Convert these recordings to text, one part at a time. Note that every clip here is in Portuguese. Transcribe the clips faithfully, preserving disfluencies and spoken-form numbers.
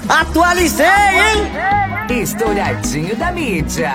Atualizei, hein? Estouradinho da mídia.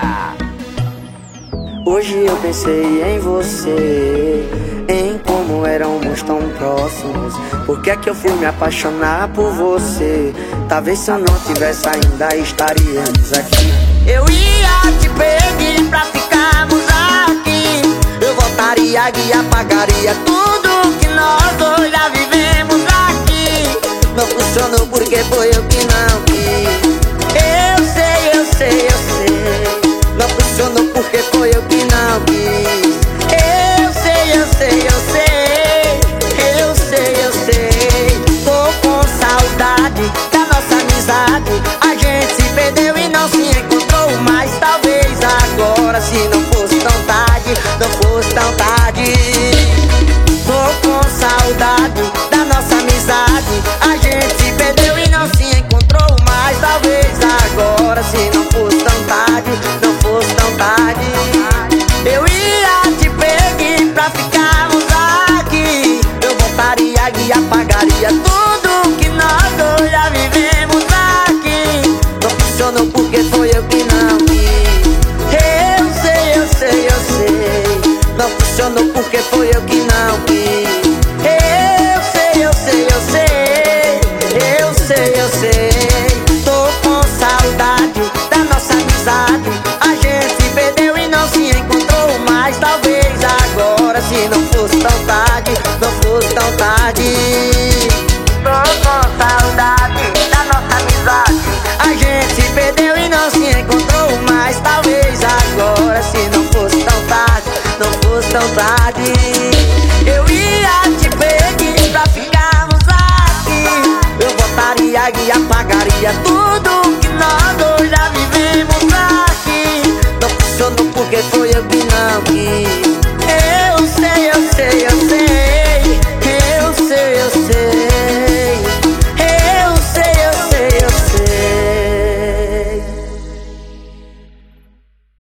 Hoje eu pensei em você, em como éramos tão próximos. Por que é que eu fui me apaixonar por você? Talvez se eu não tivesse ainda estaríamos aqui. Eu ia te pedir pra ficarmos aqui. Eu voltaria e apagaria tudo que nós dois já vivemos aqui. Não funcionou porque foi eu que não quis. Eu sei, eu sei, eu sei. Não funcionou porque foi eu que não quis. Eu sei, eu sei, eu sei. Eu sei, eu sei. Tô com saudade da nossa amizade. A gente se perdeu e não se encontrou mais. Talvez agora, se não fosse tão tarde, não fosse tão tarde. Tô com saudade da nossa amizade. A gente se perdeu e não se encontrou mais. Talvez agora, se não fosse tão tarde, não fosse tão tarde. Eu ia te pedir pra ficarmos aqui. Eu voltaria e apagaria tudo que nós dois já vivemos aqui. Não funcionou porque foi eu que não quis. Eu sei, eu sei, eu sei. Não funcionou porque foi eu que não quis. Eu sei, eu sei, eu sei. Eu sei, eu sei. Tô com saudade da nossa amizade. A gente se perdeu e não se encontrou mais. Talvez agora, se não fosse tão tarde, não fosse tão tarde. Tô com saudade da nossa amizade. A gente se perdeu e não se encontrou mais. Talvez agora, se não fosse tão tarde, não fosse tão tarde. Eu ia te pedir pra ficarmos aqui. Eu voltaria e apagaria tudo que nós dois já vimos.